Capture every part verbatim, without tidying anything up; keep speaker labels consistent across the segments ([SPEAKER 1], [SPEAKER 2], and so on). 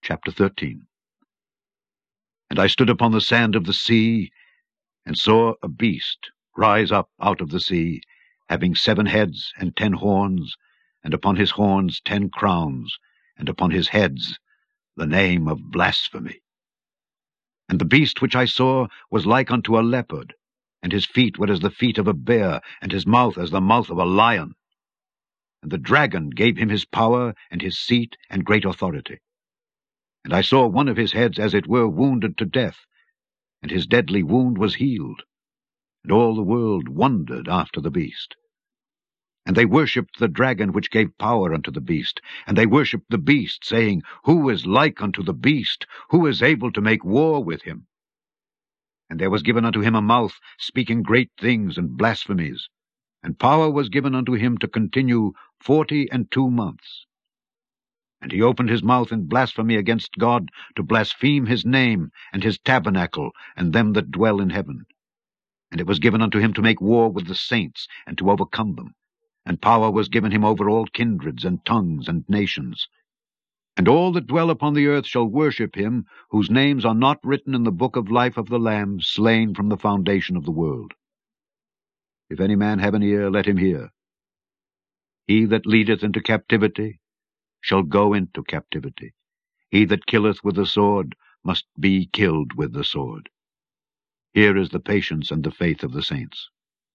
[SPEAKER 1] Chapter thirteen. And I stood upon the sand of the sea, and saw a beast rise up out of the sea, having seven heads and ten horns, and upon his horns ten crowns, and upon his heads the name of blasphemy. And the beast which I saw was like unto a leopard, and his feet were as the feet of a bear, and his mouth as the mouth of a lion. And the dragon gave him his power, and his seat, and great authority. And I saw one of his heads as it were wounded to death, and his deadly wound was healed. And all the world wondered after the beast. And they worshipped the dragon which gave power unto the beast, and they worshipped the beast, saying, Who is like unto the beast? Who is able to make war with him? And there was given unto him a mouth, speaking great things and blasphemies, and power was given unto him to continue forty and two months. And he opened his mouth in blasphemy against God, to blaspheme his name, and his tabernacle, and them that dwell in heaven. And it was given unto him to make war with the saints, and to overcome them. And power was given him over all kindreds, and tongues, and nations. And all that dwell upon the earth shall worship him, whose names are not written in the book of life of the Lamb, slain from the foundation of the world. If any man have an ear, let him hear. He that leadeth into captivity shall go into captivity. He that killeth with the sword must be killed with the sword. Here is the patience and the faith of the saints.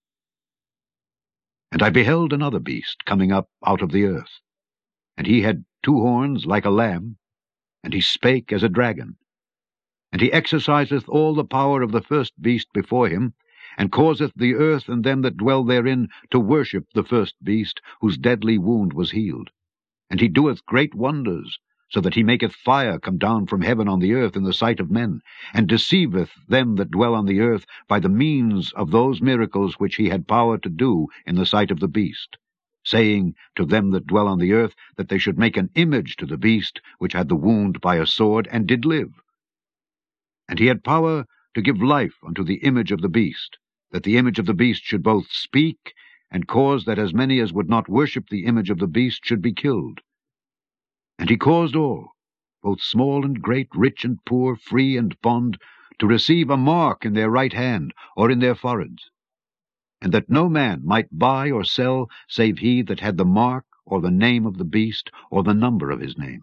[SPEAKER 1] And I beheld another beast coming up out of the earth, and he had two horns like a lamb, and he spake as a dragon. And he exerciseth all the power of the first beast before him, and causeth the earth and them that dwell therein to worship the first beast, whose deadly wound was healed. And he doeth great wonders, so that he maketh fire come down from heaven on the earth in the sight of men, and deceiveth them that dwell on the earth by the means of those miracles which he had power to do in the sight of the beast, saying to them that dwell on the earth that they should make an image to the beast which had the wound by a sword, and did live. And he had power to give life unto the image of the beast, that the image of the beast should both speak, and cause that as many as would not worship the image of the beast should be killed. And he caused all, both small and great, rich and poor, free and bond, to receive a mark in their right hand, or in their foreheads, and that no man might buy or sell, save he that had the mark, or the name of the beast, or the number of his name.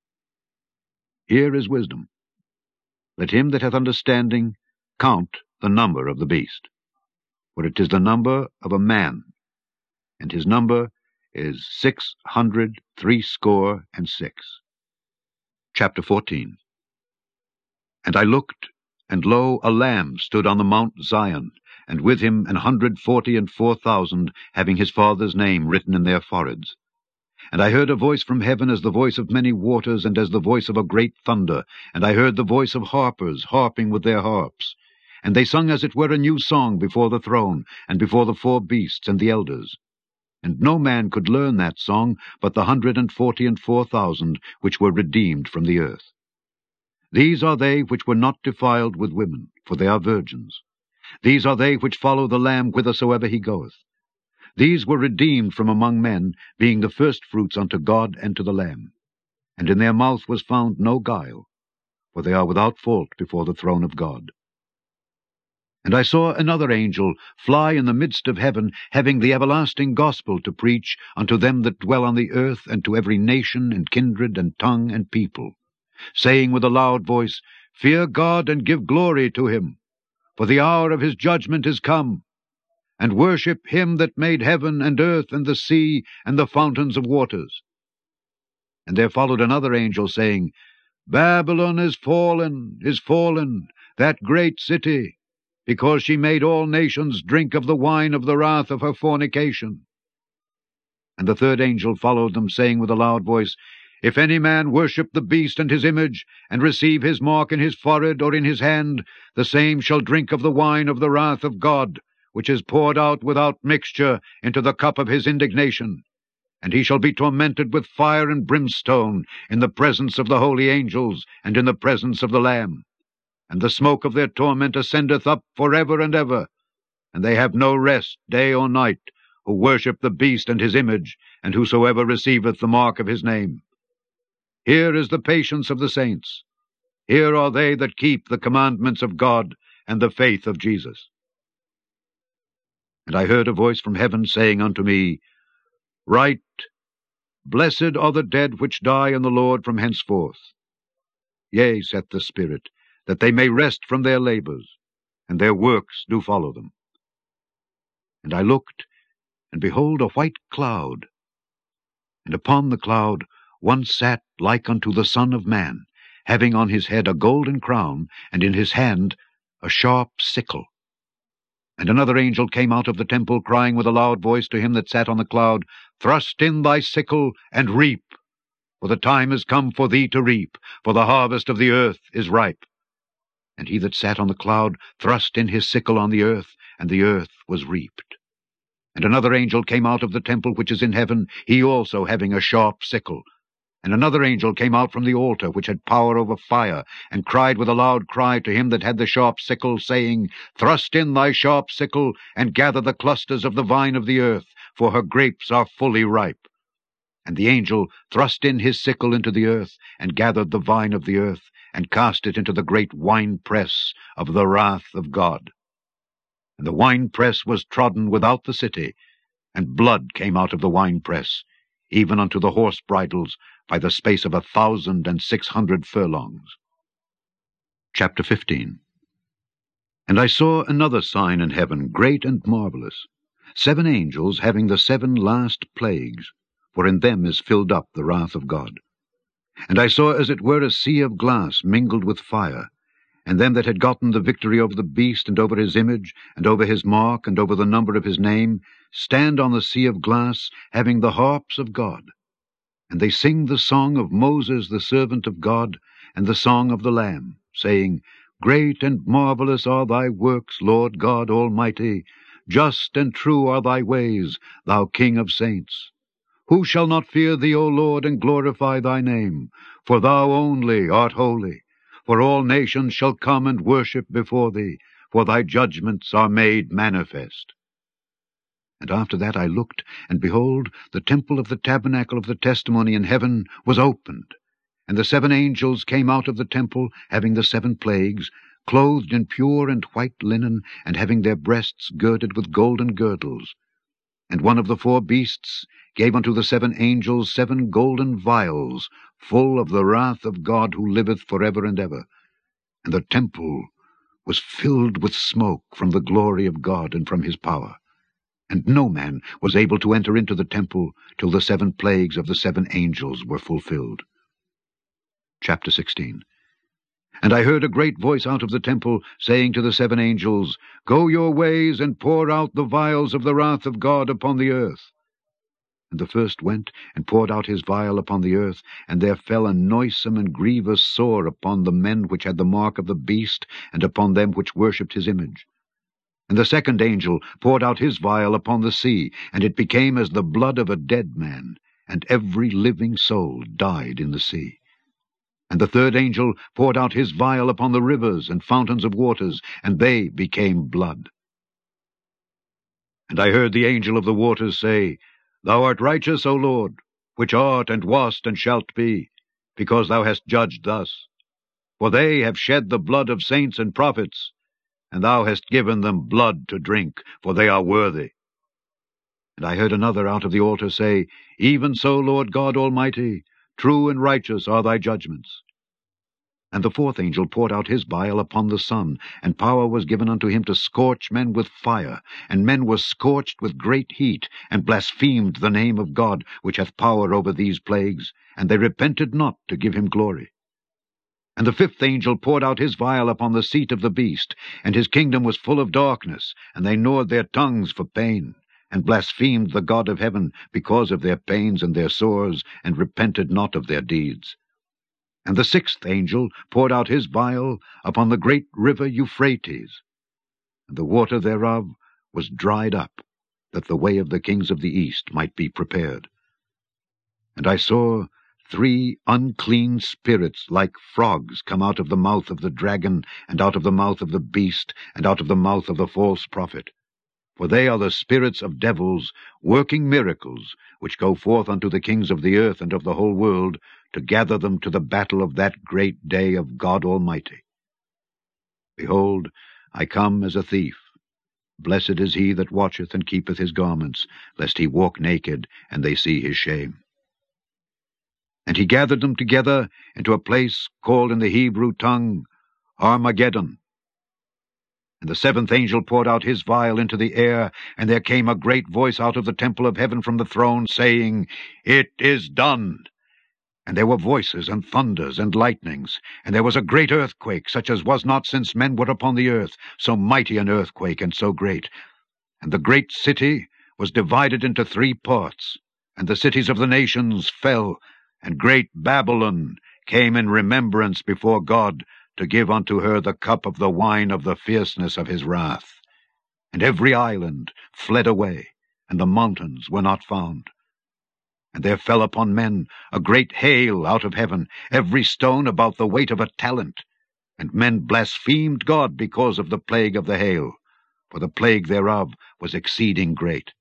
[SPEAKER 1] Here is wisdom. Let him that hath understanding count the number of the beast, for it is the number of a man, and his number is six hundred threescore and six. Chapter fourteen. And I looked, and lo, a Lamb stood on the Mount Zion, and with him an hundred forty and four thousand, having his Father's name written in their foreheads. And I heard a voice from heaven as the voice of many waters, and as the voice of a great thunder. And I heard the voice of harpers harping with their harps. And they sung as it were a new song before the throne, and before the four beasts and the elders. And no man could learn that song but the hundred and forty and four thousand which were redeemed from the earth. These are they which were not defiled with women, for they are virgins. These are they which follow the Lamb whithersoever he goeth. These were redeemed from among men, being the firstfruits unto God and to the Lamb. And in their mouth was found no guile, for they are without fault before the throne of God. And I saw another angel fly in the midst of heaven, having the everlasting gospel to preach unto them that dwell on the earth, and to every nation, and kindred, and tongue, and people, saying with a loud voice, Fear God, and give glory to him, for the hour of his judgment is come, and worship him that made heaven, and earth, and the sea, and the fountains of waters. And there followed another angel, saying, Babylon is fallen, is fallen, that great city, because she made all nations drink of the wine of the wrath of her fornication. And the third angel followed them, saying with a loud voice, If any man worship the beast and his image, and receive his mark in his forehead or in his hand, the same shall drink of the wine of the wrath of God, which is poured out without mixture into the cup of his indignation. And he shall be tormented with fire and brimstone in the presence of the holy angels, and in the presence of the Lamb. And the smoke of their torment ascendeth up for ever and ever, and they have no rest day or night, who worship the beast and his image, and whosoever receiveth the mark of his name. Here is the patience of the saints. Here are they that keep the commandments of God and the faith of Jesus. And I heard a voice from heaven saying unto me, Write, Blessed are the dead which die in the Lord from henceforth. Yea, saith the Spirit, that they may rest from their labors, and their works do follow them. And I looked, and behold a white cloud, and upon the cloud one sat like unto the Son of Man, having on his head a golden crown, and in his hand a sharp sickle. And another angel came out of the temple, crying with a loud voice to him that sat on the cloud, Thrust in thy sickle, and reap, for the time is come for thee to reap, for the harvest of the earth is ripe. And he that sat on the cloud thrust in his sickle on the earth, and the earth was reaped. And another angel came out of the temple which is in heaven, he also having a sharp sickle. And another angel came out from the altar, which had power over fire, and cried with a loud cry to him that had the sharp sickle, saying, Thrust in thy sharp sickle, and gather the clusters of the vine of the earth, for her grapes are fully ripe. And the angel thrust in his sickle into the earth, and gathered the vine of the earth, and cast it into the great winepress of the wrath of God. And the winepress was trodden without the city, and blood came out of the winepress, even unto the horse bridles, by the space of a thousand and six hundred furlongs. Chapter fifteen. And I saw another sign in heaven, great and marvelous, seven angels having the seven last plagues, for in them is filled up the wrath of God. And I saw as it were a sea of glass mingled with fire, and them that had gotten the victory over the beast, and over his image, and over his mark, and over the number of his name, stand on the sea of glass, having the harps of God. And they sing the song of Moses the servant of God, and the song of the Lamb, saying, Great and marvelous are thy works, Lord God Almighty. Just and true are thy ways, thou King of saints. Who shall not fear thee, O Lord, and glorify thy name? For thou only art holy. For all nations shall come and worship before thee, for thy judgments are made manifest. And after that I looked, and behold, the temple of the tabernacle of the testimony in heaven was opened. And the seven angels came out of the temple, having the seven plagues, clothed in pure and white linen, and having their breasts girded with golden girdles. And one of the four beasts gave unto the seven angels seven golden vials, full of the wrath of God who liveth for ever and ever. And the temple was filled with smoke from the glory of God and from his power. And no man was able to enter into the temple till the seven plagues of the seven angels were fulfilled. Chapter sixteen. And I heard a great voice out of the temple, saying to the seven angels, Go your ways, and pour out the vials of the wrath of God upon the earth. And the first went, and poured out his vial upon the earth, and there fell a noisome and grievous sore upon the men which had the mark of the beast, and upon them which worshipped his image. And the second angel poured out his vial upon the sea, and it became as the blood of a dead man, and every living soul died in the sea. And the third angel poured out his vial upon the rivers and fountains of waters, and they became blood. And I heard the angel of the waters say, Thou art righteous, O Lord, which art and wast and shalt be, because thou hast judged thus. For they have shed the blood of saints and prophets, and thou hast given them blood to drink, for they are worthy. And I heard another out of the altar say, Even so, Lord God Almighty, true and righteous are thy judgments. And the fourth angel poured out his vial upon the sun, and power was given unto him to scorch men with fire. And men were scorched with great heat, and blasphemed the name of God, which hath power over these plagues, and they repented not to give him glory. And the fifth angel poured out his vial upon the seat of the beast, and his kingdom was full of darkness, and they gnawed their tongues for pain, and blasphemed the God of heaven because of their pains and their sores, and repented not of their deeds. And the sixth angel poured out his vial upon the great river Euphrates, and the water thereof was dried up, that the way of the kings of the east might be prepared. And I saw three unclean spirits like frogs come out of the mouth of the dragon, and out of the mouth of the beast, and out of the mouth of the false prophet. For they are the spirits of devils, working miracles, which go forth unto the kings of the earth and of the whole world, to gather them to the battle of that great day of God Almighty. Behold, I come as a thief. Blessed is he that watcheth and keepeth his garments, lest he walk naked, and they see his shame. And he gathered them together into a place called in the Hebrew tongue Armageddon. And the seventh angel poured out his vial into the air, and there came a great voice out of the temple of heaven from the throne, saying, It is done. And there were voices, and thunders, and lightnings, and there was a great earthquake, such as was not since men were upon the earth, so mighty an earthquake, and so great. And the great city was divided into three parts, and the cities of the nations fell, and great Babylon came in remembrance before God, to give unto her the cup of the wine of the fierceness of his wrath. And every island fled away, and the mountains were not found. And there fell upon men a great hail out of heaven, every stone about the weight of a talent. And men blasphemed God because of the plague of the hail, for the plague thereof was exceeding great.